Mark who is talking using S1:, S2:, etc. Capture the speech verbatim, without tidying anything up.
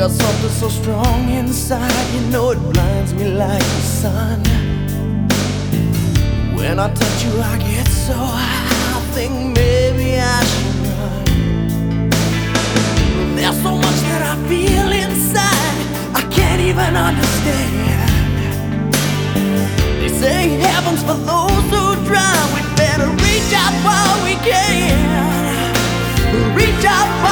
S1: got something so strong inside, you know it blinds me like the sun. When I touch you I get so high, I think maybe I should run. There's so much that I feel inside, I can't even understand. They say heaven's for those who try, we better reach out while we can. Reach out while